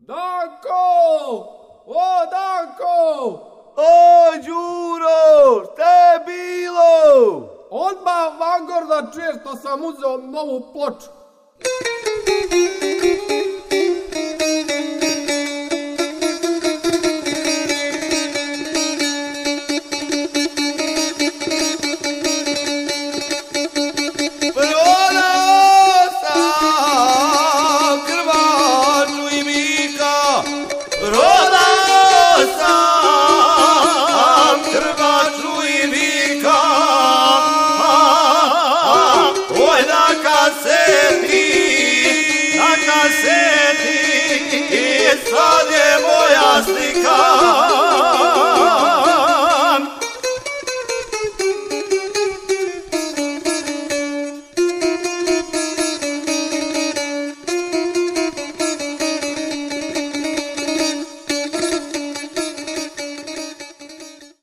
Danko! O, Danko! O, Đuro, šta je bilo? Odmah Vangor da čuješ što sam uzeo novu ploču.